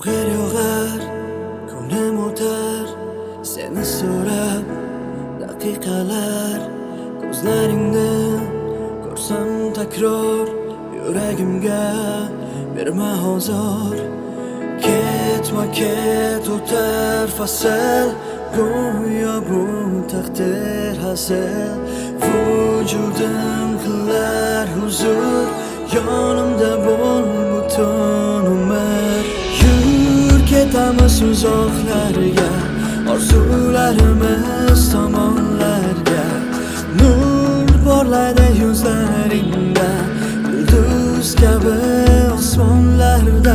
Yomg'ir yog'ar, ko'nglim o'tar, seni so'rab daqiqalar. Ko'zlaringni ko'rsam takror, yuragimga berma hozir. Ketma ket o'tar fasl, go'yo bu taqdir hazil. Vujudim qilar huzur, yonimda bo'l butun umr. Yur ketamiz uzoqlarga, orzularimiz tomonlarga. Nur porlaydi yuzlaringda, yulduz kabi osmonlarda.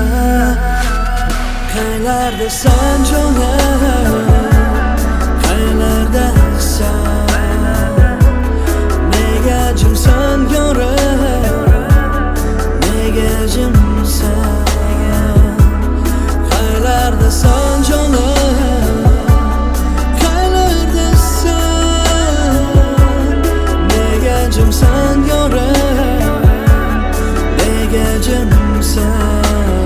Qaylardasan jonim, qaylardasan? Nega jimsan yorim, nega jimsan? Qaylardasan jonim, qaylardasan? Nega jimsan yorim, nega jimsan?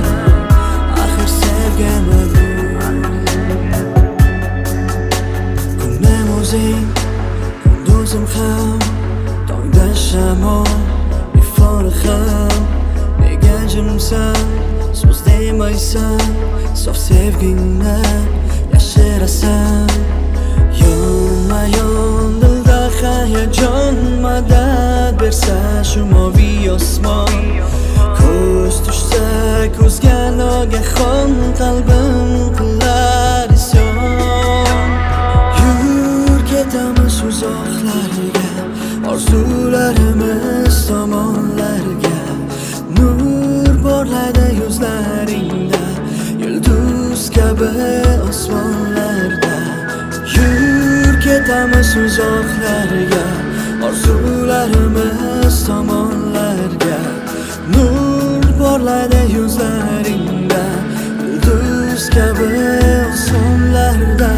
Kunduzim ham, tongda shamol, ifori ham. Nega jimsan, so'z demaysan, sof sevgingni yashirasan. Yonma-yon dilda hayajon, madad bersa shu moviy osmon. Ko'z tushsa ko'zga nogahon, qalbim qilar isyon. Ketamiz uzoqlarga, orzularimiz tomonlarga. Nur porlaydi yuzlaringda, yulduz kabi osmonlarda. Yur ketamiz uzoqlarga, orzularimiz tomonlarga. Nur porlaydi yuzlaringda, yulduz kabi osmonlarda.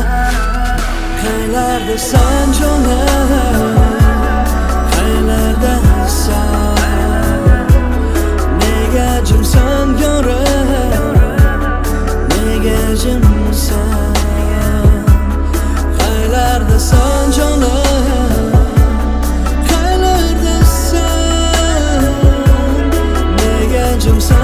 Qaylardasan jonim, qaylardasan? Nega jimsan yorim, nega jimsan? Qaylardasan jonim, qaylardasan? Nega jimsan?